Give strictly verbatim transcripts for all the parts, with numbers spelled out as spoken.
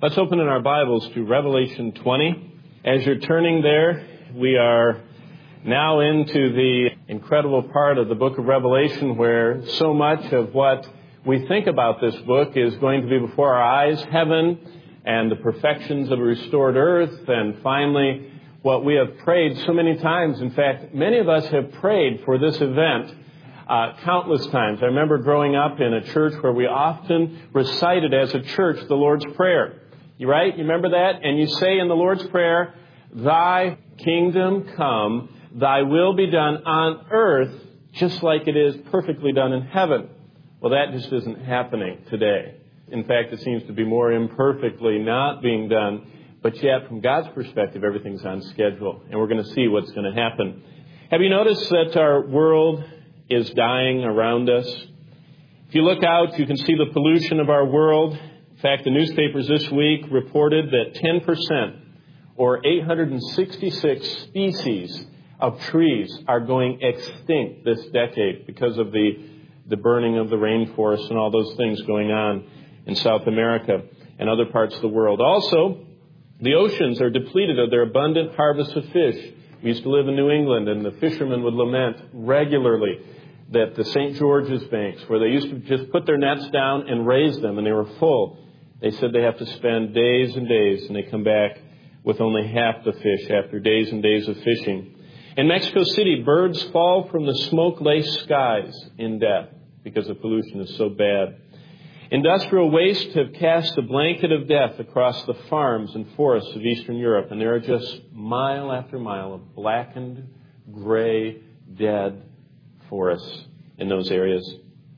Let's open in our Bibles to Revelation twenty. As you're turning there, we are now into the incredible part of the book of Revelation where so much of what we think about this book is going to be before our eyes, heaven and the perfections of a restored earth, and finally what we have prayed so many times. In fact, many of us have prayed for this event uh, countless times. I remember growing up in a church where we often recited as a church the Lord's Prayer. You right? You remember that? And you say in the Lord's Prayer, "Thy kingdom come, thy will be done on earth just like it is perfectly done in heaven." Well, that just isn't happening today. In fact, it seems to be more imperfectly not being done. But yet, from God's perspective, everything's on schedule. And we're going to see what's going to happen. Have you noticed that our world is dying around us? If you look out, you can see the pollution of our world. In fact, the newspapers this week reported that ten percent, or eight hundred sixty-six species of trees, are going extinct this decade because of the, the burning of the rainforest and all those things going on in South America and other parts of the world. Also, the oceans are depleted of their abundant harvest of fish. We used to live in New England, and the fishermen would lament regularly that the Saint George's banks, where they used to just put their nets down and raise them, and they were full, they said they have to spend days and days, and they come back with only half the fish after days and days of fishing. In Mexico City, birds fall from the smoke-laced skies in death because the pollution is so bad. Industrial waste have cast a blanket of death across the farms and forests of Eastern Europe, and there are just mile after mile of blackened, gray, dead forests in those areas.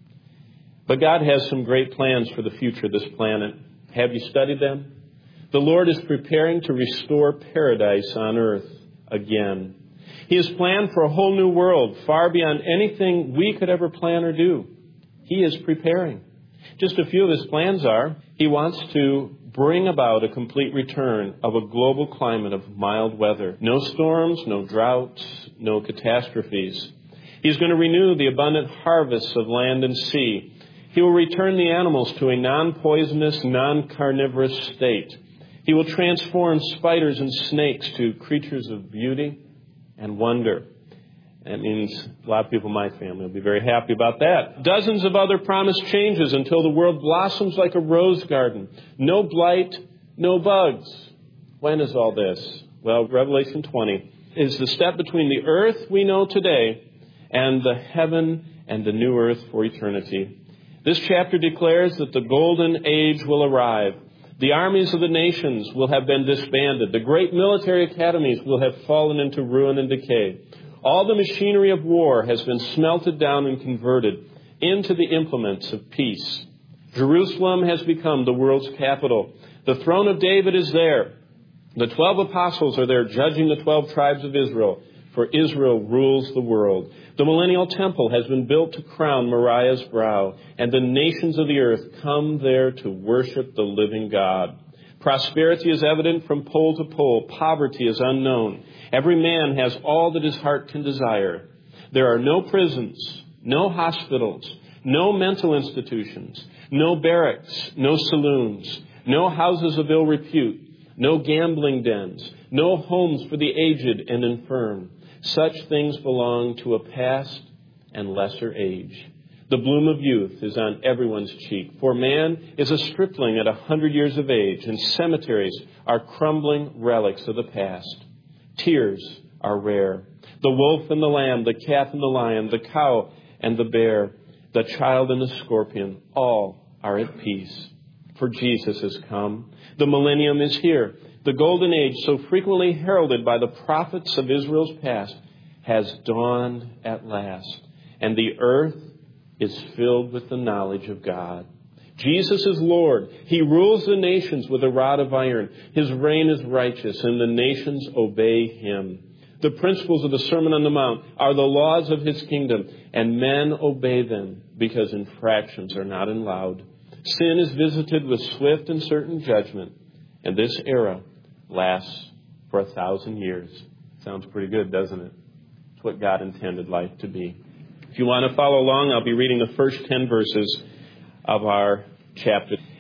But God has some great plans for the future of this planet. Have you studied them? The Lord is preparing to restore paradise on earth again. He has planned for a whole new world, far beyond anything we could ever plan or do. He is preparing. Just a few of his plans are, he wants to bring about a complete return of a global climate of mild weather. No storms, no droughts, no catastrophes. He's going to renew the abundant harvests of land and sea. He will return the animals to a non-poisonous, non-carnivorous state. He will transform spiders and snakes to creatures of beauty and wonder. That means a lot of people in my family will be very happy about that. Dozens of other promised changes until the world blossoms like a rose garden. No blight, no bugs. When is all this? Well, Revelation twenty is the step between the earth we know today and the heaven and the new earth for eternity. This chapter declares that the golden age will arrive. The armies of the nations will have been disbanded. The great military academies will have fallen into ruin and decay. All the machinery of war has been smelted down and converted into the implements of peace. Jerusalem has become the world's capital. The throne of David is there. The twelve apostles are there judging the twelve tribes of Israel, for Israel rules the world. The millennial temple has been built to crown Moriah's brow, and the nations of the earth come there to worship the living God. Prosperity is evident from pole to pole. Poverty is unknown. Every man has all that his heart can desire. There are no prisons, no hospitals, no mental institutions, no barracks, no saloons, no houses of ill repute, no gambling dens, no homes for the aged and infirm. Such things belong to a past and lesser age. The bloom of youth is on everyone's cheek, for man is a stripling at a hundred years of age, and cemeteries are crumbling relics of the past. Tears are rare. The wolf and the lamb, the calf and the lion, the cow and the bear, the child and the scorpion, all are at peace. For Jesus has come. The millennium is here. The golden age, so frequently heralded by the prophets of Israel's past, has dawned at last. And the earth is filled with the knowledge of God. Jesus is Lord. He rules the nations with a rod of iron. His reign is righteous, and the nations obey him. The principles of the Sermon on the Mount are the laws of his kingdom, and men obey them because infractions are not allowed. Sin is visited with swift and certain judgment, and this era lasts for a thousand years. Sounds pretty good, doesn't it? It's what God intended life to be. If you want to follow along, I'll be reading the first ten verses of our chapter.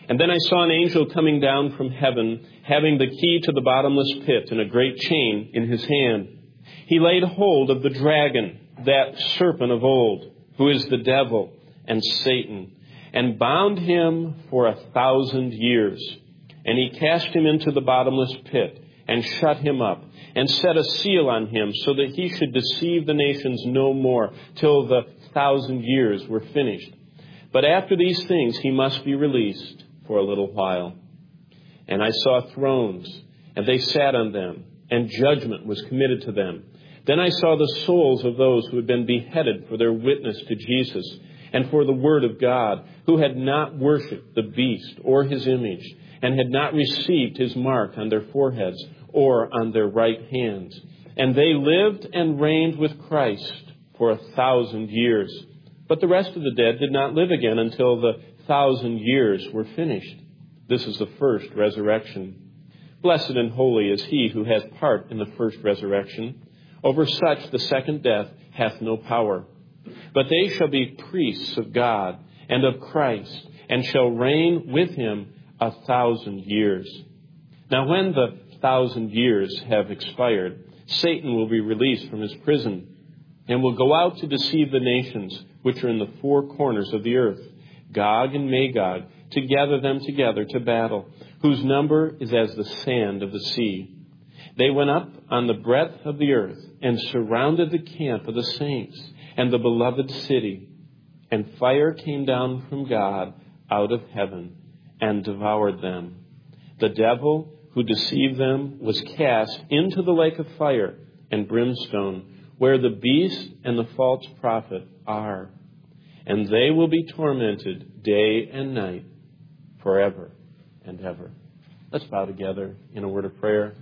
And then I saw an angel coming down from heaven, having the key to the bottomless pit and a great chain in his hand. He laid hold of the dragon, that serpent of old, who is the devil and Satan, and bound him for a thousand years. And he cast him into the bottomless pit and shut him up, and set a seal on him, so that he should deceive the nations no more, till the thousand years were finished. But after these things he must be released for a little while. And I saw thrones, and they sat on them, and judgment was committed to them. Then I saw the souls of those who had been beheaded for their witness to Jesus and for the word of God, who had not worshipped the beast or his image, and had not received his mark on their foreheads or on their right hands. And they lived and reigned with Christ for a thousand years. But the rest of the dead did not live again until the thousand years were finished. This is the first resurrection. Blessed and holy is he who has part in the first resurrection. Over such the second death hath no power. But they shall be priests of God and of Christ, and shall reign with him a thousand years. Now when the thousand years have expired, Satan will be released from his prison, and will go out to deceive the nations which are in the four corners of the earth, Gog and Magog, to gather them together to battle, whose number is as the sand of the sea. They went up on the breadth of the earth, and surrounded the camp of the saints and the beloved city. And fire came down from God out of heaven, and devoured them. The devil who deceived them was cast into the lake of fire and brimstone, where the beast and the false prophet are. And they will be tormented day and night forever and ever. Let's bow together in a word of prayer.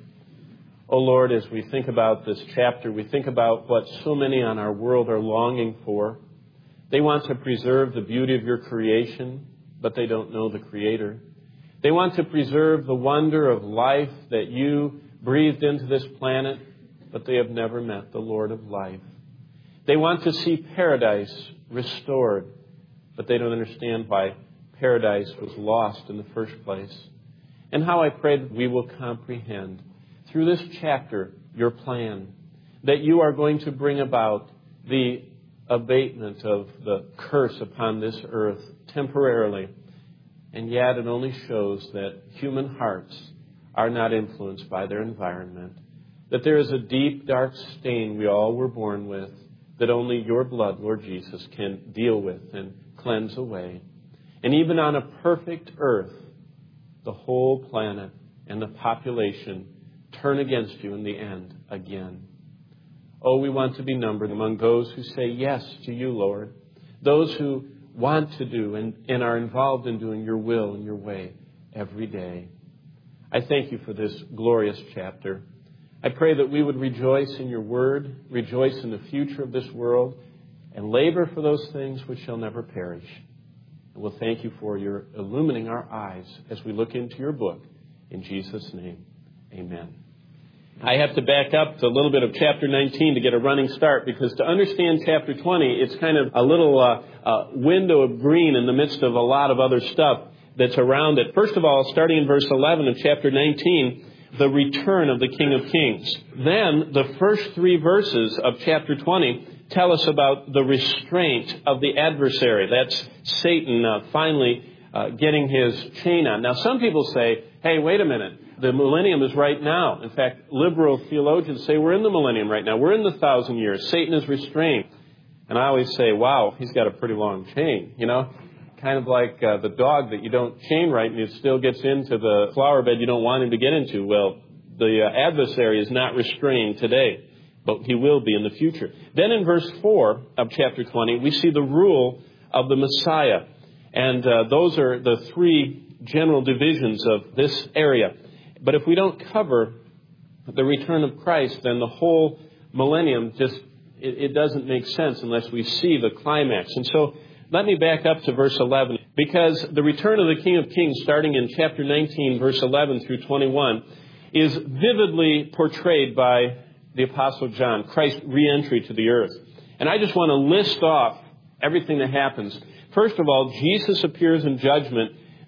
Oh Lord, as we think about this chapter, we think about what so many on our world are longing for. They want to preserve the beauty of your creation, but they don't know the Creator. They want to preserve the wonder of life that you breathed into this planet, but they have never met the Lord of life. They want to see paradise restored, but they don't understand why paradise was lost in the first place. And how I pray that we will comprehend through this chapter your plan, that you are going to bring about the abatement of the curse upon this earth temporarily. And yet it only shows that human hearts are not influenced by their environment, that there is a deep, dark stain we all were born with that only your blood, Lord Jesus, can deal with and cleanse away. And even on a perfect earth, the whole planet and the population turn against you in the end again. Oh, we want to be numbered among those who say yes to you, Lord. Those who want to do and, and are involved in doing your will and your way every day. I thank you for this glorious chapter. I pray that we would rejoice in your word, rejoice in the future of this world, and labor for those things which shall never perish. And we'll thank you for your illumining our eyes as we look into your book. In Jesus' name, amen. I have to back up to a little bit of chapter nineteen to get a running start, because to understand chapter twenty, it's kind of a little uh, uh, window of green in the midst of a lot of other stuff that's around it. First of all, starting in verse eleven of chapter nineteen, the return of the King of Kings. Then the first three verses of chapter twenty tell us about the restraint of the adversary. That's Satan uh, finally uh, getting his chain on. Now, some people say, hey, wait a minute. The millennium is right now. In fact, liberal theologians say we're in the millennium right now. We're in the thousand years. Satan is restrained. And I always say, wow, he's got a pretty long chain, you know. Kind of like uh, the dog that you don't chain right and it still gets into the flower bed you don't want him to get into. Well, the uh, adversary is not restrained today, but he will be in the future. Then in verse four of chapter twenty, we see the rule of the Messiah. And uh, those are the three general divisions of this area. But if we don't cover the return of Christ, then the whole millennium just, it, it doesn't make sense unless we see the climax. And so let me back up to verse eleven, because the return of the King of Kings, starting in chapter nineteen, verse eleven through twenty-one, is vividly portrayed by the Apostle John, Christ's re-entry to the earth. And I just want to list off everything that happens. First of all, Jesus appears in judgment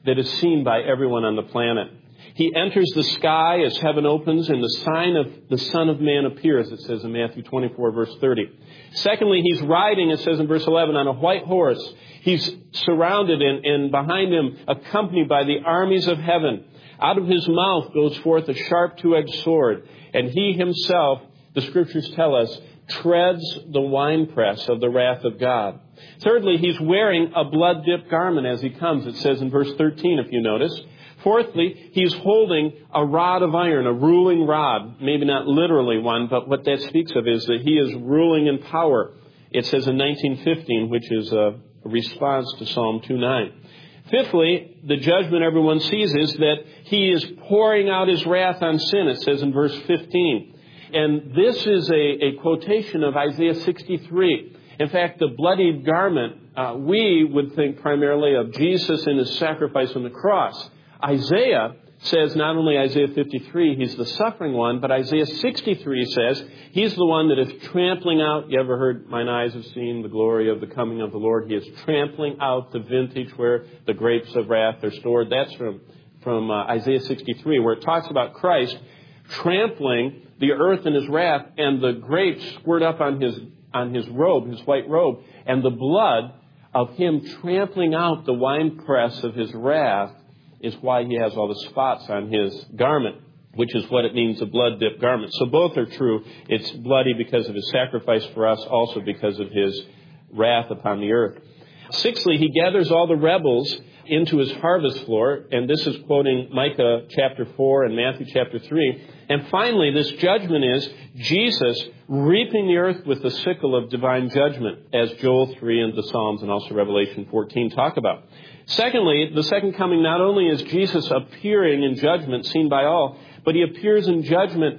that is seen by everyone on the planet. He enters the sky as heaven opens, and the sign of the Son of Man appears, it says in Matthew twenty-four, verse thirty. Secondly, he's riding, it says in verse eleven, on a white horse. He's surrounded and, and behind him, accompanied by the armies of heaven. Out of his mouth goes forth a sharp two-edged sword, and he himself, the Scriptures tell us, treads the winepress of the wrath of God. Thirdly, he's wearing a blood-dipped garment as he comes. It says in verse thirteen, if you notice. Fourthly, he's holding a rod of iron, a ruling rod. Maybe not literally one, but what that speaks of is that he is ruling in power. It says in nineteen fifteen, which is a response to Psalm two nine. Fifthly, the judgment everyone sees is that he is pouring out his wrath on sin. It says in verse fifteen. And this is a, a quotation of Isaiah sixty-three. In fact, the bloodied garment, uh, we would think primarily of Jesus and his sacrifice on the cross. Isaiah says not only Isaiah fifty-three, he's the suffering one, but Isaiah sixty-three says he's the one that is trampling out. You ever heard, mine eyes have seen the glory of the coming of the Lord? He is trampling out the vintage where the grapes of wrath are stored. That's from, from uh, Isaiah sixty-three, where it talks about Christ trampling the earth in his wrath, and the grapes squirt up on his, on his robe, his white robe, and the blood of him trampling out the winepress of his wrath is why he has all the spots on his garment, which is what it means, a blood-dipped garment. So both are true. It's bloody because of his sacrifice for us, also because of his wrath upon the earth. Sixthly, he gathers all the rebels into his harvest floor, and this is quoting Micah chapter four and Matthew chapter three. And finally, this judgment is Jesus reaping the earth with the sickle of divine judgment, as Joel three and the Psalms and also Revelation fourteen talk about. Secondly, the second coming not only is Jesus appearing in judgment seen by all, but he appears in judgment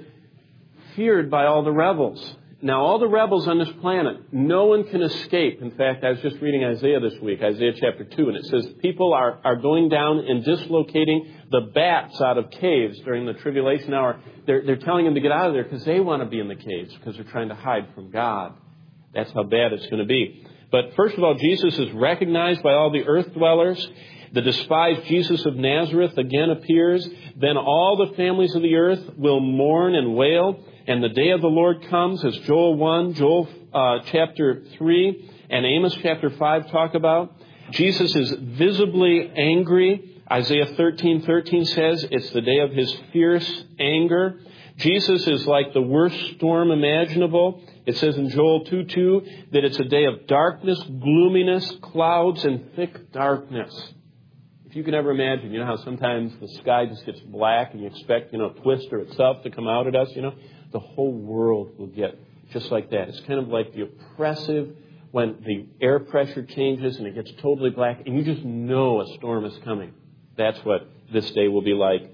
feared by all the rebels. Now, all the rebels on this planet, no one can escape. In fact, I was just reading Isaiah this week, Isaiah chapter two, and it says people are, are going down and dislocating the bats out of caves during the tribulation hour. They're, they're telling them to get out of there because they want to be in the caves because they're trying to hide from God. That's how bad it's going to be. But first of all, Jesus is recognized by all the earth dwellers. The despised Jesus of Nazareth again appears. Then all the families of the earth will mourn and wail. And the day of the Lord comes, as Joel one, Joel uh, chapter three, and Amos chapter five talk about. Jesus is visibly angry. Isaiah thirteen thirteen says it's the day of his fierce anger. Jesus is like the worst storm imaginable. It says in Joel two two that it's a day of darkness, gloominess, clouds, and thick darkness. If you can ever imagine, you know how sometimes the sky just gets black and you expect, you know, a twister itself to come out at us, you know? The whole world will get just like that. It's kind of like the oppressive when the air pressure changes and it gets totally black and you just know a storm is coming. That's what this day will be like.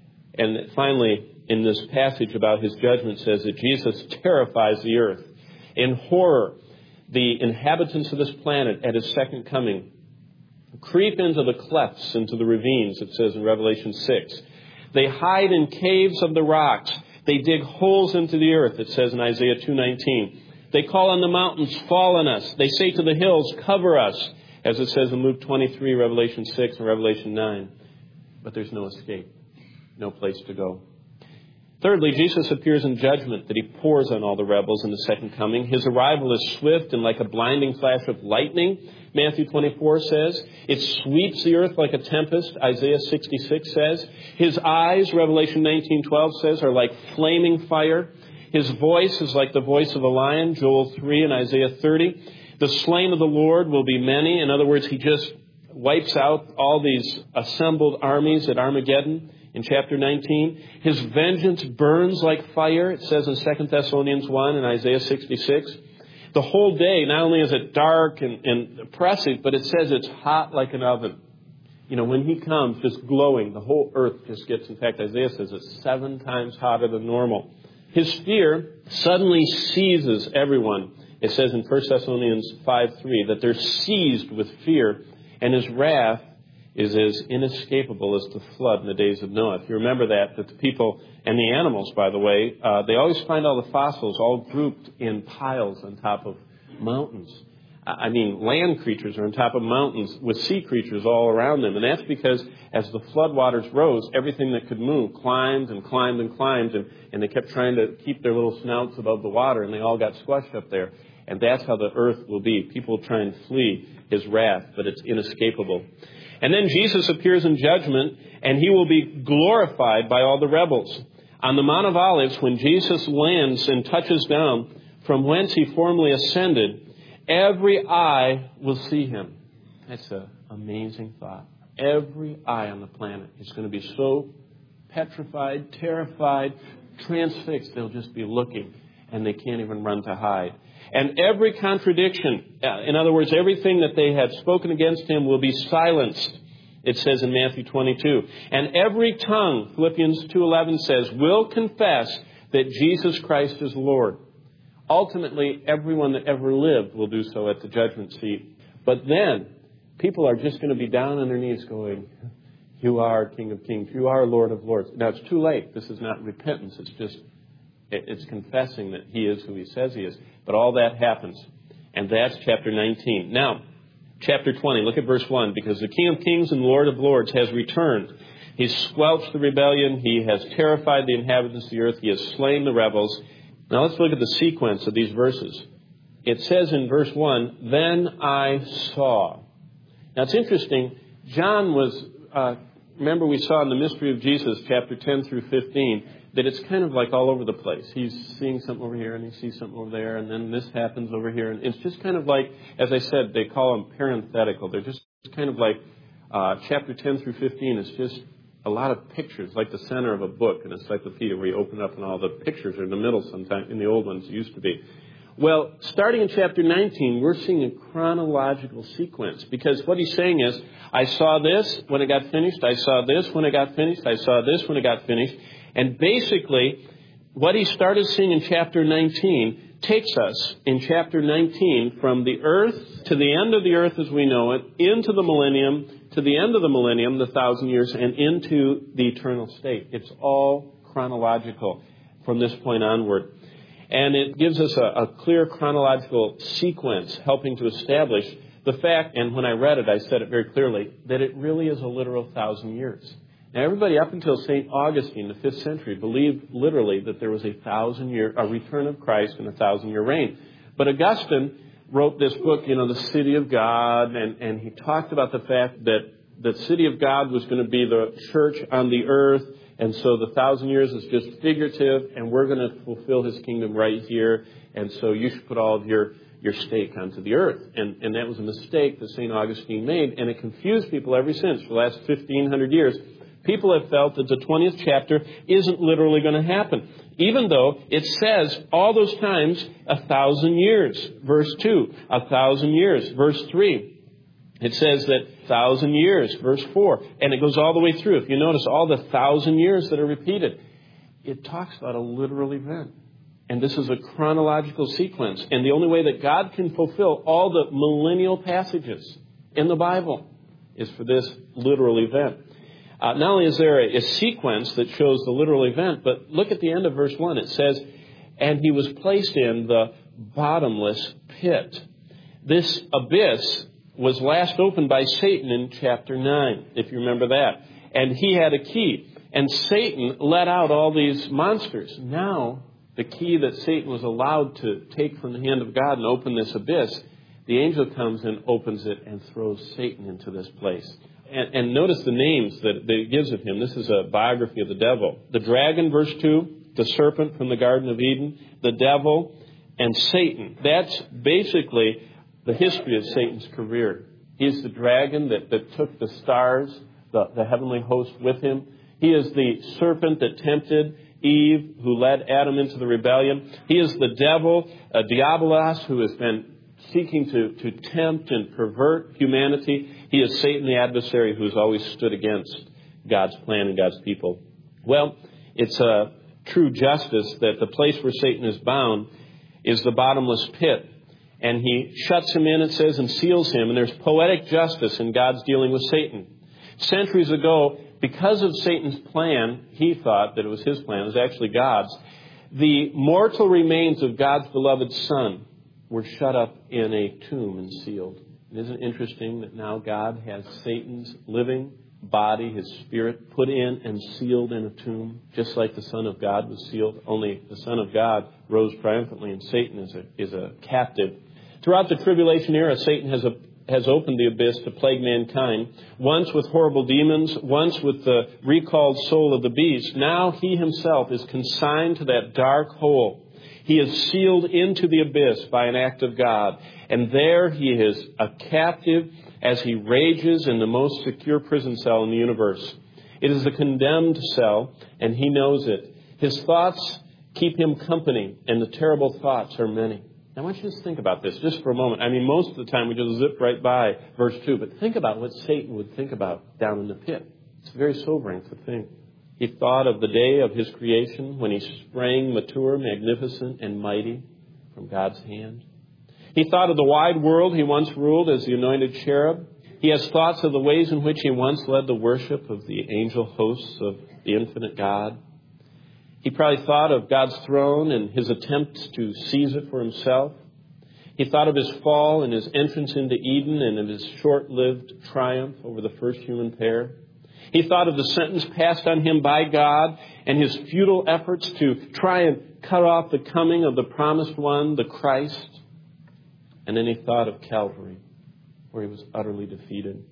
And finally, in this passage about his judgment says that Jesus terrifies the earth. In horror, the inhabitants of this planet at his second coming creep into the clefts, into the ravines, it says in Revelation six. They hide in caves of the rocks. They dig holes into the earth, it says in Isaiah two nineteen. They call on the mountains, fall on us. They say to the hills, cover us, as it says in Luke twenty-three, Revelation six, and Revelation nine. But there's no escape, no place to go. Thirdly, Jesus appears in judgment that he pours on all the rebels in the second coming. His arrival is swift and like a blinding flash of lightning, Matthew twenty-four says. It sweeps the earth like a tempest, Isaiah sixty-six says. His eyes, Revelation nineteen twelve says, are like flaming fire. His voice is like the voice of a lion, Joel three and Isaiah thirty. The slain of the Lord will be many. In other words, he just wipes out all these assembled armies at Armageddon. In chapter nineteen, his vengeance burns like fire, it says in Second Thessalonians one and Isaiah sixty-six. The whole day, not only is it dark and, and oppressive, but it says it's hot like an oven. You know, when he comes, just glowing, the whole earth just gets, in fact, Isaiah says it's seven times hotter than normal. His fear suddenly seizes everyone. It says in First Thessalonians five three that they're seized with fear, and his wrath is as inescapable as the flood in the days of Noah. If you remember that, that the people and the animals, by the way, uh, they always find all the fossils all grouped in piles on top of mountains. I mean, land creatures are on top of mountains with sea creatures all around them. And that's because as the floodwaters rose, everything that could move climbed and climbed and climbed. And, and they kept trying to keep their little snouts above the water, and they all got squashed up there. And that's how the earth will be. People try and flee his wrath, but it's inescapable. And then Jesus appears in judgment, and he will be glorified by all the rebels. On the Mount of Olives, when Jesus lands and touches down from whence he formerly ascended, every eye will see him. That's an amazing thought. Every eye on the planet is going to be so petrified, terrified, transfixed, they'll just be looking, and they can't even run to hide. And every contradiction, in other words, everything that they had spoken against him will be silenced, it says in Matthew twenty-two. And every tongue, Philippians two eleven says, will confess that Jesus Christ is Lord. Ultimately, everyone that ever lived will do so at the judgment seat. But then, people are just going to be down on their knees going, you are King of Kings. You are Lord of Lords. Now, it's too late. This is not repentance. It's just, it's confessing that he is who he says he is. But all that happens. And that's chapter nineteen. Now, chapter twenty, look at verse one. Because the King of Kings and Lord of Lords has returned. He's squelched the rebellion. He has terrified the inhabitants of the earth. He has slain the rebels. Now let's look at the sequence of these verses. It says in verse one, then I saw. Now it's interesting. John was, uh, remember we saw in the Mystery of Jesus, chapter ten through fifteen, that it's kind of like all over the place. He's seeing something over here and he sees something over there and then this happens over here. And it's just kind of like, as I said, they call them parenthetical. They're just kind of like uh, chapter ten through fifteen is just a lot of pictures, like the center of a book, an encyclopedia where you open up and all the pictures are in the middle sometimes. In the old ones, it used to be. Well, starting in chapter nineteen, we're seeing a chronological sequence because what he's saying is, I saw this when it got finished. I saw this when it got finished. I saw this when it got finished. And basically, what he started seeing in chapter nineteen takes us in chapter nineteen from the earth to the end of the earth as we know it, into the millennium, to the end of the millennium, the thousand years, and into the eternal state. It's all chronological from this point onward. And it gives us a, a clear chronological sequence helping to establish the fact, and when I read it, I said it very clearly, that it really is a literal thousand years. Now, everybody up until Saint Augustine, the fifth century, believed literally that there was a thousand year, a return of Christ and a thousand year reign. But Augustine wrote this book, you know, The City of God, and, and he talked about the fact that the city of God was going to be the church on the earth, and so the thousand years is just figurative, and we're going to fulfill his kingdom right here, and so you should put all of your, your stake onto the earth. And, and that was a mistake that Saint Augustine made, and it confused people ever since. For the last fifteen hundred years, people have felt that the twentieth chapter isn't literally going to happen, even though it says all those times a thousand years. Verse two, a thousand years. Verse three, it says that thousand years. Verse four, and it goes all the way through. If you notice all the thousand years that are repeated, it talks about a literal event. And this is a chronological sequence. And the only way that God can fulfill all the millennial passages in the Bible is for this literal event. Uh, not only is there a, a sequence that shows the literal event, but look at the end of verse one. It says, and he was placed in the bottomless pit. This abyss was last opened by Satan in chapter nine, if you remember that. And he had a key. And Satan let out all these monsters. Now, the key that Satan was allowed to take from the hand of God and open this abyss, the angel comes and opens it and throws Satan into this place. And, and notice the names that, that it gives of him. This is a biography of the devil. The dragon, verse two, the serpent from the Garden of Eden, the devil, and Satan. That's basically the history of Satan's career. He's the dragon that, that took the stars, the, the heavenly host with him. He is the serpent that tempted Eve, who led Adam into the rebellion. He is the devil, uh, Diabolos, who has been seeking to, to tempt and pervert humanity. He is Satan, the adversary, who has always stood against God's plan and God's people. Well, it's a true justice that the place where Satan is bound is the bottomless pit. And he shuts him in, it says, and seals him. And there's poetic justice in God's dealing with Satan. Centuries ago, because of Satan's plan, he thought that it was his plan, it was actually God's, the mortal remains of God's beloved Son were shut up in a tomb and sealed. And isn't it interesting that now God has Satan's living body, his spirit, put in and sealed in a tomb, just like the Son of God was sealed, only the Son of God rose triumphantly and Satan is a, is a captive. Throughout the tribulation era, Satan has a has opened the abyss to plague mankind, once with horrible demons, once with the recalled soul of the beast. Now he himself is consigned to that dark hole. He is sealed into the abyss by an act of God. And there he is a captive as he rages in the most secure prison cell in the universe. It is the condemned cell, and he knows it. His thoughts keep him company, and the terrible thoughts are many. Now, I want you to just think about this just for a moment. I mean, most of the time we just zip right by verse two, but think about what Satan would think about down in the pit. It's very sobering to think. He thought of the day of his creation when he sprang mature, magnificent, and mighty from God's hand. He thought of the wide world he once ruled as the anointed cherub. He has thoughts of the ways in which he once led the worship of the angel hosts of the infinite God. He probably thought of God's throne and his attempt to seize it for himself. He thought of his fall and his entrance into Eden and of his short-lived triumph over the first human pair. He thought of the sentence passed on him by God and his futile efforts to try and cut off the coming of the promised one, the Christ. And then he thought of Calvary, where he was utterly defeated.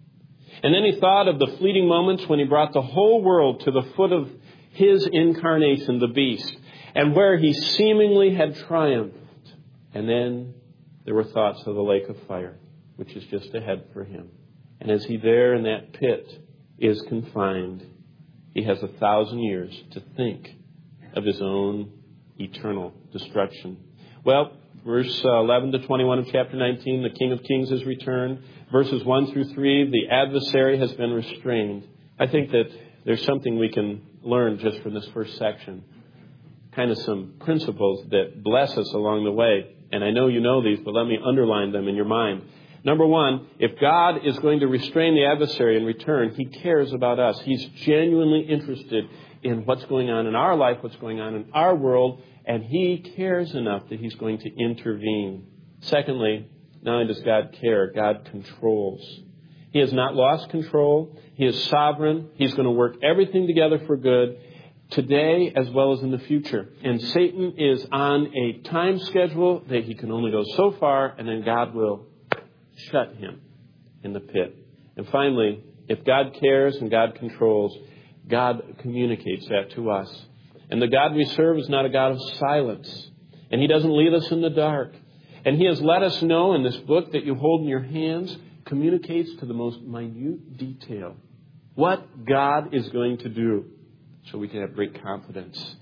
And then he thought of the fleeting moments when he brought the whole world to the foot of his incarnation, the beast, and where he seemingly had triumphed. And then there were thoughts of the lake of fire, which is just ahead for him. And as he there in that pit is confined, he has a thousand years to think of his own eternal destruction. Well, verse eleven to twenty-one of chapter nineteen, the King of Kings has returned. Verses one through three, the adversary has been restrained. I think that there's something we can learn just from this first section. Kind of some principles that bless us along the way. And I know you know these, but let me underline them in your mind. Number one, if God is going to restrain the adversary in return, he cares about us. He's genuinely interested in what's going on in our life, what's going on in our world, and he cares enough that he's going to intervene. Secondly, not only does God care, God controls. He has not lost control. He is sovereign. He's going to work everything together for good today as well as in the future. And Satan is on a time schedule that he can only go so far, and then God will shut him in the pit. And finally, if God cares and God controls, God communicates that to us. And the God we serve is not a God of silence. And he doesn't leave us in the dark. And he has let us know in this book that you hold in your hands communicates to the most minute detail what God is going to do, so we can have great confidence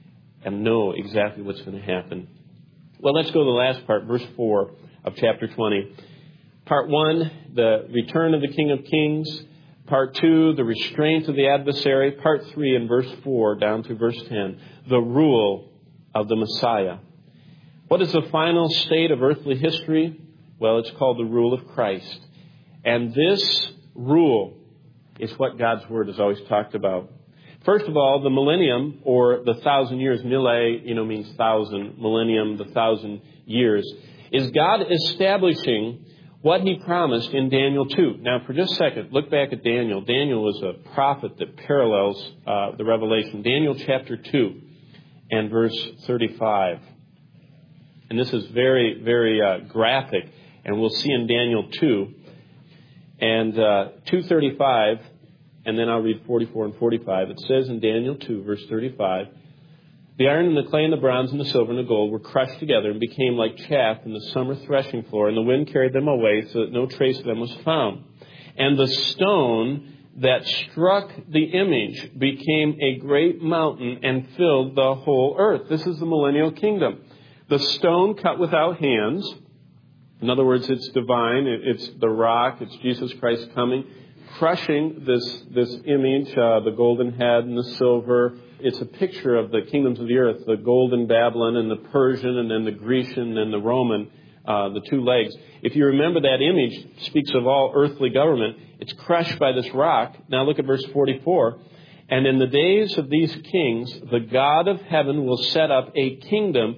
and know exactly what's going to happen. Well, let's go to the last part, verse four of chapter twenty. Part one, the return of the King of Kings. Part two, the restraint of the adversary. Part three, in verse four down to verse ten, the rule of the Messiah. What is the final state of earthly history? Well, it's called the rule of Christ. And this rule is what God's Word has always talked about. First of all, the millennium, or the thousand years, mille, you know, means thousand, millennium, the thousand years, is God establishing what he promised in Daniel two. Now, for just a second, look back at Daniel. Daniel is a prophet that parallels uh, the Revelation. Daniel chapter two and verse thirty-five. And this is very, very uh, graphic. And we'll see in Daniel two and uh, two thirty-five, and then I'll read forty-four and forty-five. It says in Daniel two, verse thirty-five, the iron and the clay and the bronze and the silver and the gold were crushed together and became like chaff in the summer threshing floor, and the wind carried them away so that no trace of them was found. And the stone that struck the image became a great mountain and filled the whole earth. This is the millennial kingdom. The stone cut without hands. In other words, it's divine. It's the rock. It's Jesus Christ coming, crushing this, this image, uh, the golden head and the silver. It's a picture of the kingdoms of the earth, the golden Babylon and the Persian and then the Grecian and the Roman, uh, the two legs. If you remember, that image speaks of all earthly government. It's crushed by this rock. Now look at verse forty-four. And in the days of these kings, the God of heaven will set up a kingdom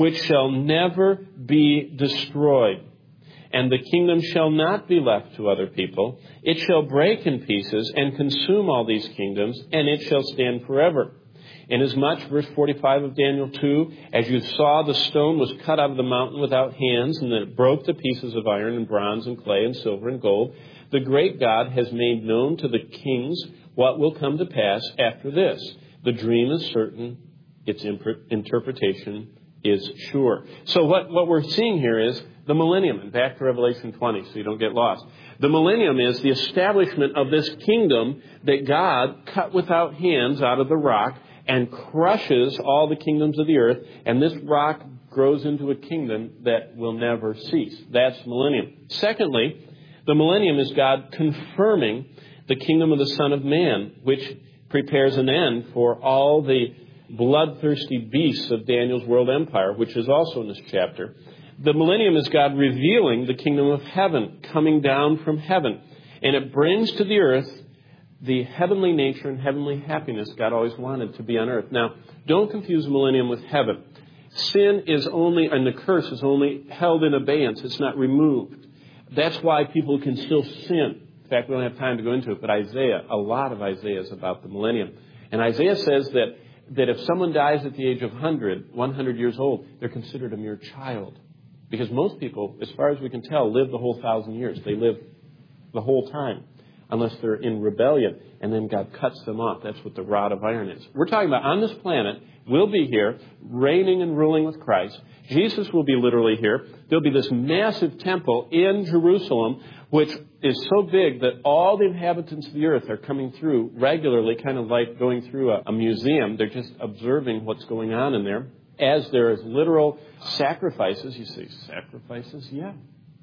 which shall never be destroyed. And the kingdom shall not be left to other people. It shall break in pieces and consume all these kingdoms, and it shall stand forever. Inasmuch, verse forty-five of Daniel two, as you saw the stone was cut out of the mountain without hands, and that it broke to pieces of iron and bronze and clay and silver and gold, the great God has made known to the kings what will come to pass after this. The dream is certain, its interpretation is sure. So what, what we're seeing here is the millennium. And back to Revelation twenty so you don't get lost. The millennium is the establishment of this kingdom that God cut without hands out of the rock and crushes all the kingdoms of the earth. And this rock grows into a kingdom that will never cease. That's millennium. Secondly, the millennium is God confirming the kingdom of the Son of Man, which prepares an end for all the bloodthirsty beasts of Daniel's world empire, which is also in this chapter. The millennium is God revealing the kingdom of heaven, coming down from heaven. And it brings to the earth the heavenly nature and heavenly happiness God always wanted to be on earth. Now, don't confuse millennium with heaven. Sin is only, and the curse is only held in abeyance. It's not removed. That's why people can still sin. In fact, we don't have time to go into it, but Isaiah, a lot of Isaiah is about the millennium. And Isaiah says that, that if someone dies at the age of one hundred, one hundred years old, they're considered a mere child. Because most people, as far as we can tell, live the whole thousand years. They live the whole time, unless they're in rebellion, and then God cuts them off. That's what the rod of iron is. We're talking about on this planet, we'll be here, reigning and ruling with Christ. Jesus will be literally here. There'll be this massive temple in Jerusalem, which is so big that all the inhabitants of the earth are coming through regularly, kind of like going through a, a museum. They're just observing what's going on in there. As there is literal sacrifices, you say, sacrifices? Yeah.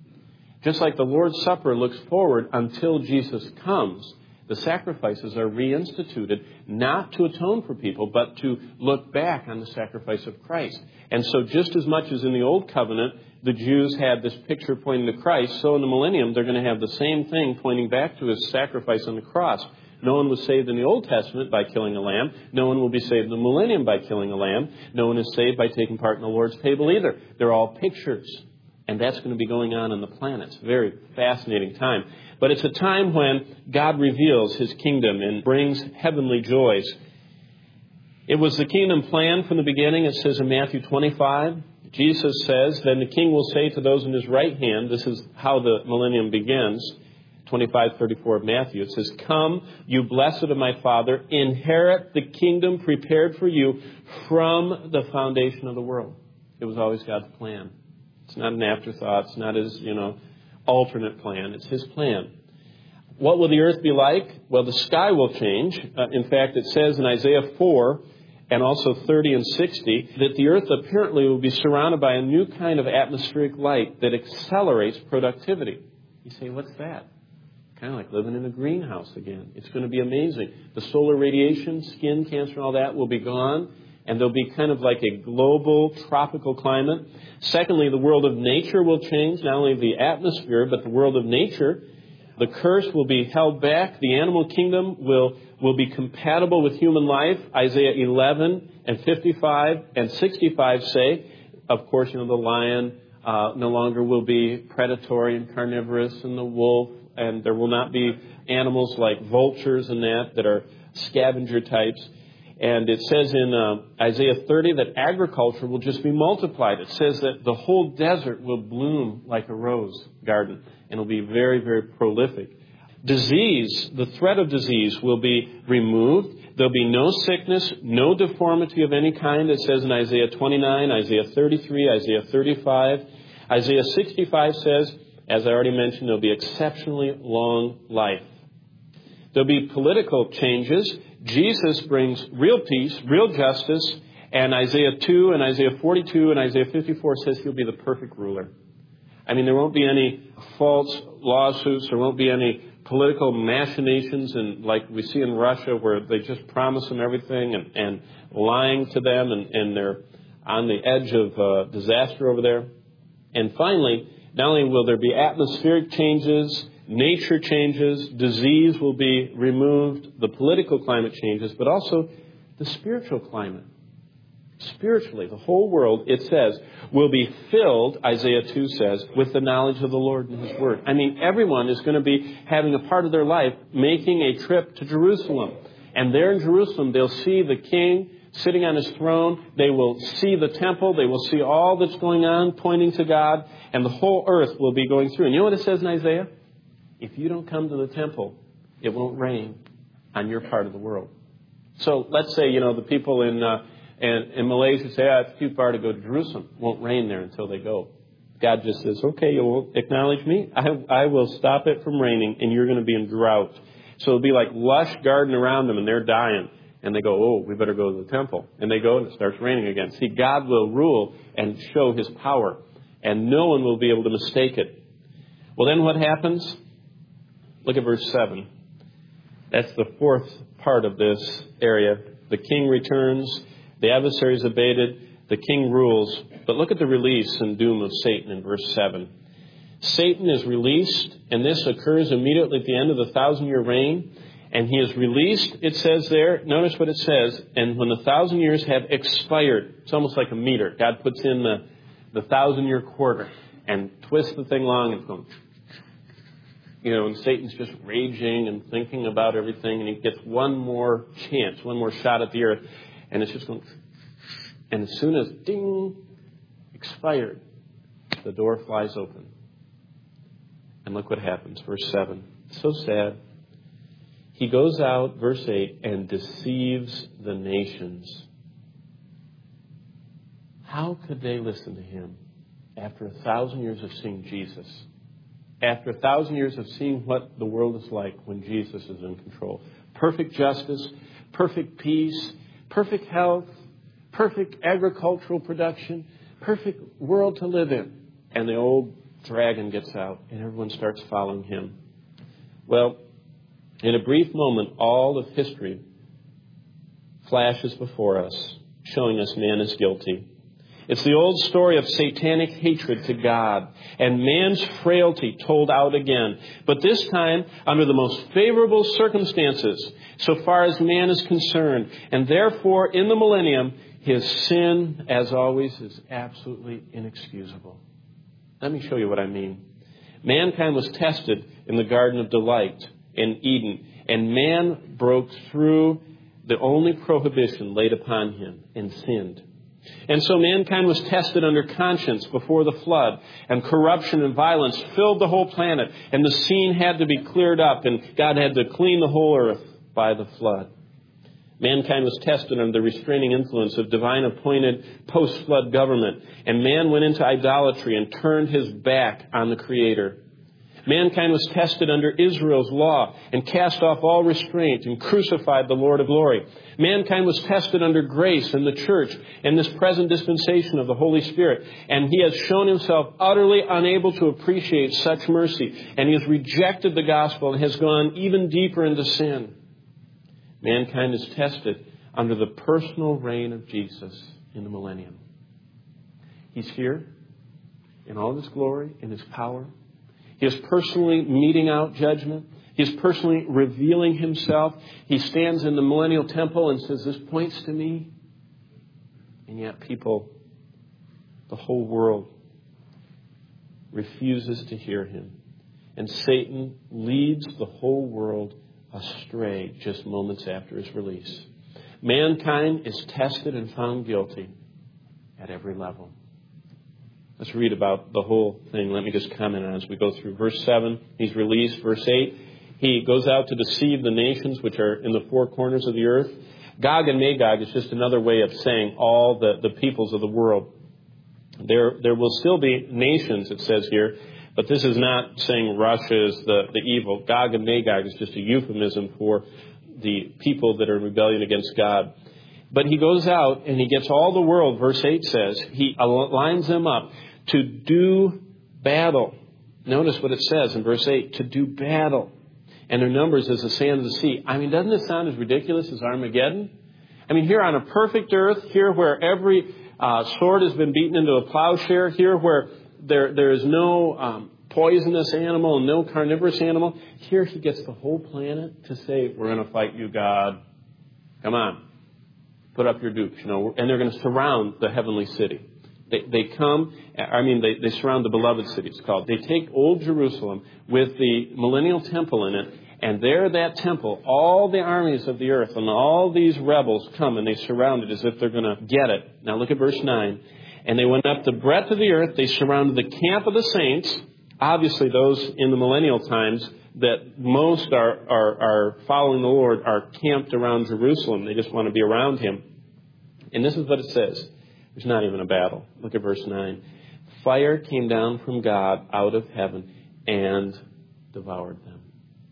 Just like the Lord's Supper looks forward until Jesus comes, the sacrifices are reinstituted, not to atone for people, but to look back on the sacrifice of Christ. And so just as much as in the Old Covenant, the Jews had this picture pointing to Christ, so in the millennium, they're going to have the same thing pointing back to his sacrifice on the cross. No one was saved in the Old Testament by killing a lamb. No one will be saved in the millennium by killing a lamb. No one is saved by taking part in the Lord's table either. They're all pictures. And that's going to be going on on the planet. It's a very fascinating time. But it's a time when God reveals his kingdom and brings heavenly joys. It was the kingdom plan from the beginning. It says in Matthew twenty-five, Jesus says, then the king will say to those in his right hand, this is how the millennium begins, twenty-five thirty-four of Matthew. It says, come, you blessed of my Father, inherit the kingdom prepared for you from the foundation of the world. It was always God's plan. It's not an afterthought. It's not his, you know, alternate plan. It's his plan. What will the earth be like? Well, the sky will change. Uh, in fact, it says in Isaiah four and also thirty and sixty that the earth apparently will be surrounded by a new kind of atmospheric light that accelerates productivity. You say, what's that? Kind of like living in a greenhouse again. It's going to be amazing. The solar radiation, skin cancer, and all that will be gone. And there'll be kind of like a global tropical climate. Secondly, the world of nature will change. Not only the atmosphere, but the world of nature. The curse will be held back. The animal kingdom will, will be compatible with human life. Isaiah eleven and fifty-five and sixty-five say, of course, you know, the lion uh, no longer will be predatory and carnivorous, and the wolf, and there will not be animals like vultures and that that are scavenger types. And it says in uh, Isaiah thirty that agriculture will just be multiplied. It says that the whole desert will bloom like a rose garden, and it'll be very, very prolific. Disease, the threat of disease will be removed. There'll be no sickness, no deformity of any kind. It says in Isaiah twenty-nine, Isaiah thirty-three, Isaiah thirty-five. Isaiah sixty-five says, as I already mentioned, there'll be exceptionally long life. There'll be political changes. Jesus brings real peace, real justice, and Isaiah two and Isaiah forty-two and Isaiah fifty-four says he'll be the perfect ruler. I mean, there won't be any false lawsuits. There won't be any political machinations, and like we see in Russia where they just promise them everything and, and lying to them, and, and they're on the edge of uh, disaster over there. And finally, not only will there be atmospheric changes, nature changes, disease will be removed, the political climate changes, but also the spiritual climate. spiritually, the whole world, it says, will be filled, Isaiah two says, with the knowledge of the Lord and His Word. I mean, everyone is going to be having a part of their life making a trip to Jerusalem. And there in Jerusalem, they'll see the King sitting on His throne. They will see the temple. They will see all that's going on, pointing to God. And the whole earth will be going through. And you know what it says in Isaiah? If you don't come to the temple, it won't rain on your part of the world. So let's say, you know, the people in uh, in, in Malaysia say, ah, it's too far to go to Jerusalem. It won't rain there until they go. God just says, okay, you won't acknowledge me? I, I will stop it from raining, and you're going to be in drought. So it'll be like lush garden around them, and they're dying. And they go, oh, we better go to the temple. And they go, and it starts raining again. See, God will rule and show His power, and no one will be able to mistake it. Well, then what happens? Look at verse seven. That's the fourth part of this area. The king returns. The adversary is abated. The king rules. But look at the release and doom of Satan in verse seven. Satan is released, and this occurs immediately at the end of the thousand-year reign. And he is released, it says there. Notice what it says. And when the thousand years have expired, it's almost like a meter. God puts in the, the thousand-year quarter and twists the thing along, and it's going... You know, and Satan's just raging and thinking about everything, and he gets one more chance, one more shot at the earth, and it's just going... And as soon as, ding, expired, the door flies open. And look what happens, verse seven. So sad. He goes out, verse eight, and deceives the nations. How could they listen to him after a thousand years of seeing Jesus? After a thousand years of seeing what the world is like when Jesus is in control. Perfect justice, perfect peace, perfect health, perfect agricultural production, perfect world to live in. And the old dragon gets out and everyone starts following him. Well, in a brief moment, all of history flashes before us, showing us man is guilty. It's the old story of satanic hatred to God and man's frailty told out again. But this time, under the most favorable circumstances, so far as man is concerned. And therefore, in the millennium, his sin, as always, is absolutely inexcusable. Let me show you what I mean. Mankind was tested in the Garden of Delight in Eden, and man broke through the only prohibition laid upon him and sinned. And so mankind was tested under conscience before the flood, and corruption and violence filled the whole planet, and the scene had to be cleared up, and God had to clean the whole earth by the flood. Mankind was tested under the restraining influence of divine-appointed post-flood government, and man went into idolatry and turned his back on the Creator. Mankind was tested under Israel's law and cast off all restraint and crucified the Lord of glory. Mankind was tested under grace in the church and this present dispensation of the Holy Spirit. And he has shown himself utterly unable to appreciate such mercy. And he has rejected the gospel and has gone even deeper into sin. Mankind is tested under the personal reign of Jesus in the millennium. He's here in all his glory, in his power. He is personally meting out judgment. He is personally revealing himself. He stands in the millennial temple and says, this points to me. And yet people, the whole world, refuses to hear him. And Satan leads the whole world astray just moments after his release. Mankind is tested and found guilty at every level. Let's read about the whole thing. Let me just comment on it as we go through. Verse seven, he's released. Verse eight, he goes out to deceive the nations which are in the four corners of the earth. Gog and Magog is just another way of saying all the, the peoples of the world. There, there will still be nations, it says here, but this is not saying Russia is the, the evil. Gog and Magog is just a euphemism for the people that are in rebellion against God. But he goes out and he gets all the world, verse eight says, he lines them up to do battle. Notice what it says in verse eight, to do battle. And their numbers as the sand of the sea. I mean, doesn't it sound as ridiculous as Armageddon? I mean, here on a perfect earth, here where every uh, sword has been beaten into a plowshare, here where there there is no um, poisonous animal and no carnivorous animal, here he gets the whole planet to say, we're going to fight you, God. Come on. put up your dukes, you know, and they're going to surround the heavenly city. They, they come, I mean, they, they surround the beloved city, it's called. They take old Jerusalem with the millennial temple in it, and there that temple, all the armies of the earth and all these rebels come and they surround it as if they're going to get it. Now look at verse nine. And they went up the breadth of the earth. They surrounded the camp of the saints. Obviously, those in the millennial times that most are, are, are following the Lord are camped around Jerusalem. They just want to be around Him. And this is what it says. There's not even a battle. Look at verse nine. Fire came down from God out of heaven and devoured them.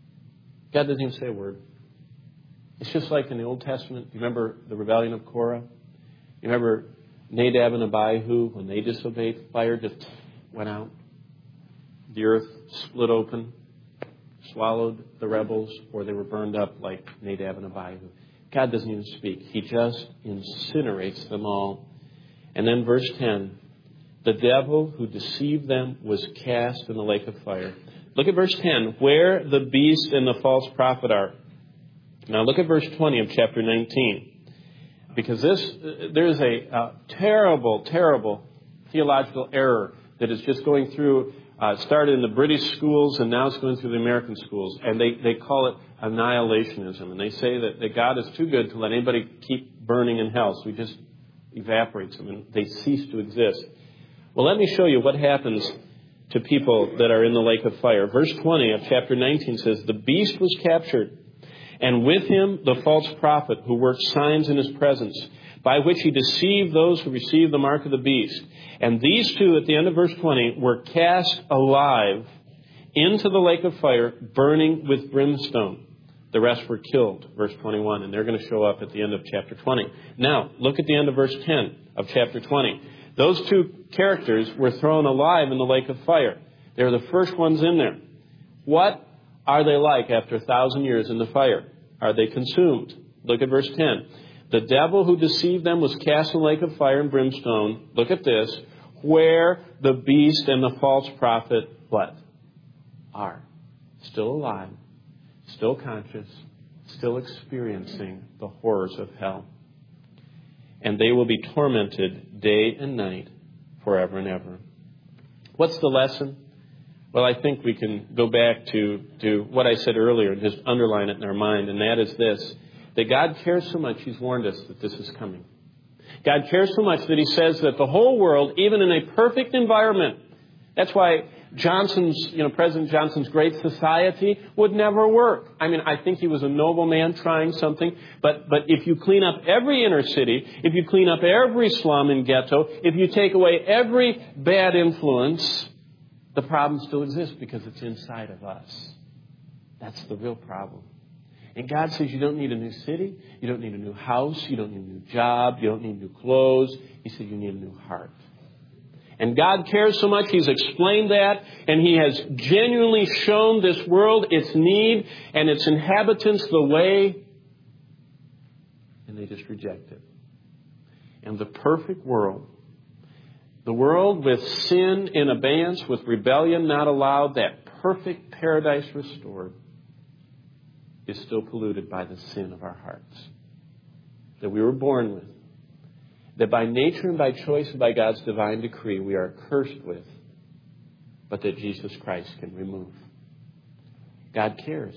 God doesn't even say a word. It's just like in the Old Testament. You remember the rebellion of Korah? You remember Nadab and Abihu, when they disobeyed, fire just went out. The earth split open, swallowed the rebels, or they were burned up like Nadab and Abihu. God doesn't even speak. He just incinerates them all. And then verse ten, the devil who deceived them was cast in the lake of fire. Look at verse ten, where the beast and the false prophet are. Now look at verse twenty of chapter nineteen. Because this, there's a uh, terrible, terrible theological error that is just going through, uh, started in the British schools and now it's going through the American schools. And they, they call it annihilationism. And they say that, that God is too good to let anybody keep burning in hell. So He just evaporates them and they cease to exist. Well, let me show you what happens to people that are in the lake of fire. Verse twenty of chapter nineteen says, the beast was captured, and with him the false prophet who worked signs in his presence, by which he deceived those who received the mark of the beast. And these two, at the end of verse twenty, were cast alive into the lake of fire, burning with brimstone. The rest were killed, verse twenty-one, and they're going to show up at the end of chapter twenty. Now, look at the end of verse ten of chapter twenty. Those two characters were thrown alive in the lake of fire. They're the first ones in there. What are they like after a thousand years in the fire? Are they consumed? Look at verse ten. The devil who deceived them was cast in the lake of fire and brimstone. Look at this. Where the beast and the false prophet, what? Are. Still alive. Still conscious. Still experiencing the horrors of hell. And they will be tormented day and night forever and ever. What's the lesson? Well, I think we can go back to, to what I said earlier and just underline it in our mind, and that is this, that God cares so much, He's warned us that this is coming. God cares so much that He says that the whole world, even in a perfect environment, that's why Johnson's, you know, President Johnson's Great Society would never work. I mean, I think he was a noble man trying something, but, but if you clean up every inner city, if you clean up every slum and ghetto, if you take away every bad influence, the problem still exists because it's inside of us. That's the real problem. And God says you don't need a new city, you don't need a new house, you don't need a new job, you don't need new clothes. He said you need a new heart. And God cares so much, He's explained that, and He has genuinely shown this world its need and its inhabitants the way, and they just reject it. And the perfect world, the world with sin in abeyance, with rebellion not allowed, that perfect paradise restored, is still polluted by the sin of our hearts that we were born with. That by nature and by choice and by God's divine decree we are cursed with, but that Jesus Christ can remove. God cares.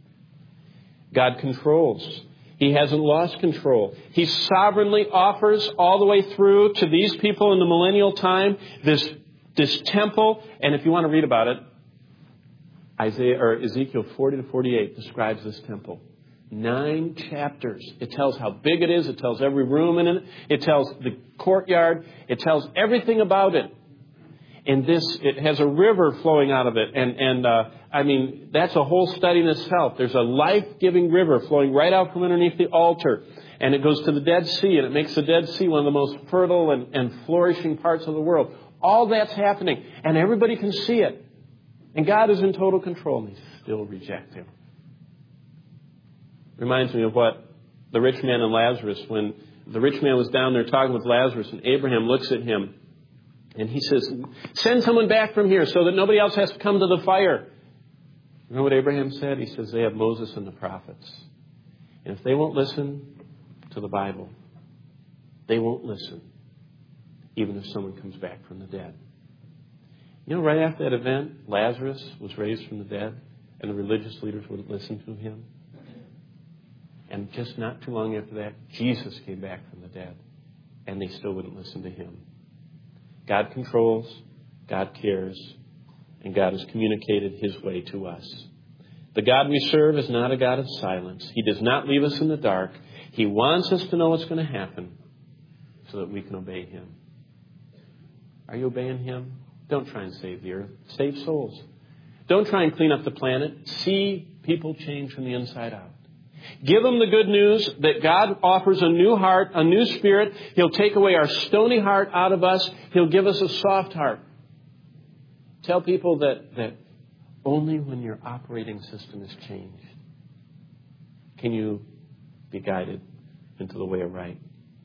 God controls. He hasn't lost control. He sovereignly offers all the way through to these people in the millennial time this, this temple. And if you want to read about it, Isaiah or Ezekiel forty to forty-eight describes this temple. Nine chapters. It tells how big it is. It tells every room in it. It tells the courtyard. It tells everything about it. And this, it has a river flowing out of it. And, and uh, I mean, that's a whole study in itself. There's a life-giving river flowing right out from underneath the altar. And it goes to the Dead Sea. And it makes the Dead Sea one of the most fertile and, and flourishing parts of the world. All that's happening. And everybody can see it. And God is in total control. And they still reject Him. Reminds me of what the rich man and Lazarus, when the rich man was down there talking with Lazarus and Abraham looks at him and he says, send someone back from here so that nobody else has to come to the fire. You know what Abraham said? He says, they have Moses and the prophets. And if they won't listen to the Bible, They won't listen, even if someone comes back from the dead. You know, right after that event, Lazarus was raised from the dead, and the religious leaders wouldn't listen to him. And just not too long after that, Jesus came back from the dead, and they still wouldn't listen to him. God controls, God cares, and God has communicated his way to us. The God we serve is not a God of silence. He does not leave us in the dark. He wants us to know what's going to happen so that we can obey him. Are you obeying him? Don't try and save the earth. Save souls. Don't try and clean up the planet. See people change from the inside out. Give them the good news that God offers a new heart, a new spirit. He'll take away our stony heart out of us. He'll give us a soft heart. Tell people that, that only when your operating system is changed can you be guided into the way of right.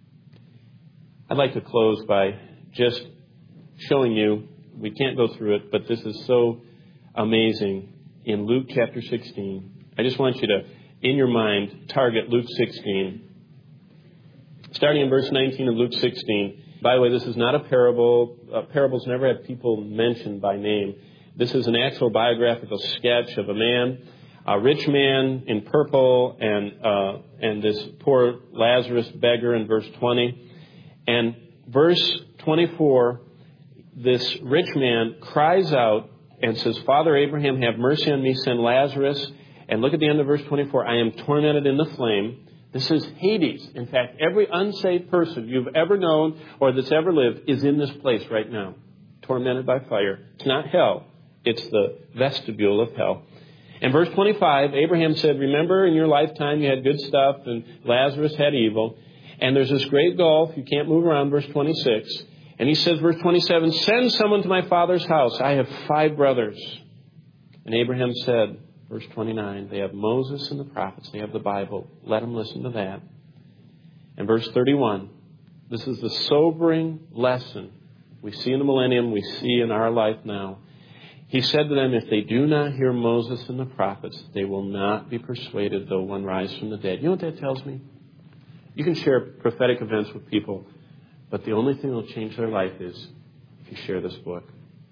I'd like to close by just showing you, we can't go through it, but this is so amazing. In Luke chapter sixteen, I just want you to, in your mind, target Luke sixteen. Starting in verse nineteen of Luke sixteen. By the way, this is not a parable. Uh, parables never have people mentioned by name. This is an actual biographical sketch of a man, a rich man in purple, and uh, and this poor Lazarus beggar in verse twenty. And verse twenty-four, this rich man cries out and says, Father Abraham, have mercy on me, send Lazarus. And look at the end of verse twenty-four. I am tormented in the flame. This is Hades. In fact, every unsaved person you've ever known or that's ever lived is in this place right now, tormented by fire. It's not hell. It's the vestibule of hell. And verse twenty-five, Abraham said, remember in your lifetime you had good stuff and Lazarus had evil. And there's this great gulf. You can't move around. Verse twenty-six. And he says, verse twenty-seven, send someone to my father's house. I have five brothers. And Abraham said, verse twenty-nine, they have Moses and the prophets. They have the Bible. Let them listen to that. And verse thirty-one, this is the sobering lesson we see in the millennium, we see in our life now. He said to them, if they do not hear Moses and the prophets, they will not be persuaded though one rise from the dead. You know what that tells me? You can share prophetic events with people, but the only thing that will change their life is if you share this book.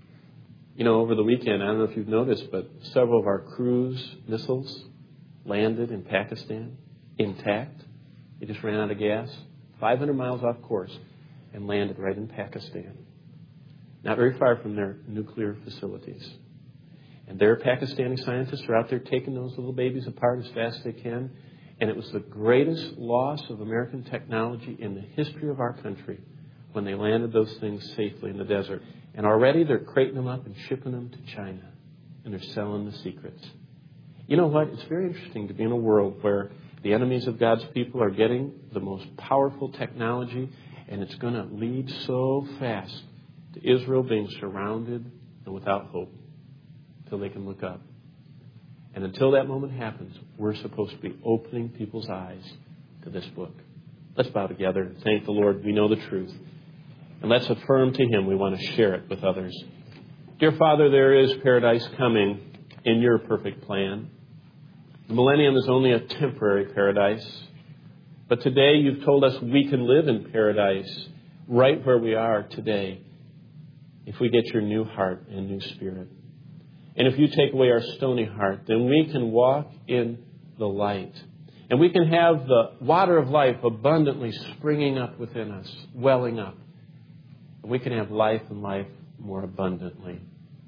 You know, over the weekend, I don't know if you've noticed, but several of our cruise missiles landed in Pakistan intact. They just ran out of gas, five hundred miles off course, and landed right in Pakistan. Not very far from their nuclear facilities. And their Pakistani scientists are out there taking those little babies apart as fast as they can. And it was the greatest loss of American technology in the history of our country when they landed those things safely in the desert. And already they're crating them up and shipping them to China. And they're selling the secrets. You know what? It's very interesting to be in a world where the enemies of God's people are getting the most powerful technology. And it's going to lead so fast to Israel being surrounded and without hope until they can look up. And until that moment happens, we're supposed to be opening people's eyes to this book. Let's bow together and thank the Lord. We know the truth. And let's affirm to him we want to share it with others. Dear Father, there is paradise coming in your perfect plan. The millennium is only a temporary paradise. But today you've told us we can live in paradise right where we are today if we get your new heart and new spirit. And if you take away our stony heart, then we can walk in the light. And we can have the water of life abundantly springing up within us, welling up. And we can have life and life more abundantly.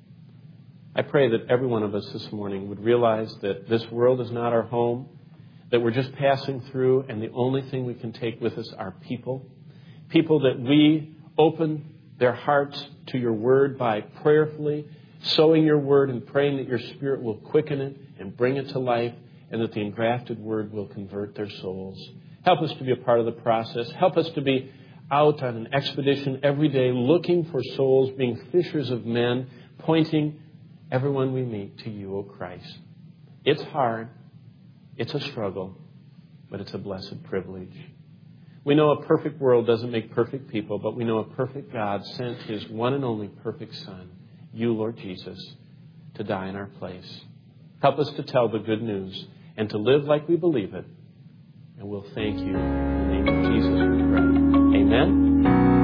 I pray that every one of us this morning would realize that this world is not our home, that we're just passing through, and the only thing we can take with us are people. People that we open their hearts to your word by prayerfully sowing your word and praying that your spirit will quicken it and bring it to life, and that the engrafted word will convert their souls. Help us to be a part of the process. Help us to be out on an expedition every day looking for souls, being fishers of men, pointing everyone we meet to you, O Christ. It's hard. It's a struggle, but it's a blessed privilege. We know a perfect world doesn't make perfect people, but we know a perfect God sent his one and only perfect Son, you, Lord Jesus, to die in our place. Help us to tell the good news and to live like we believe it. And we'll thank you in the name of Jesus we pray. Amen. Amen?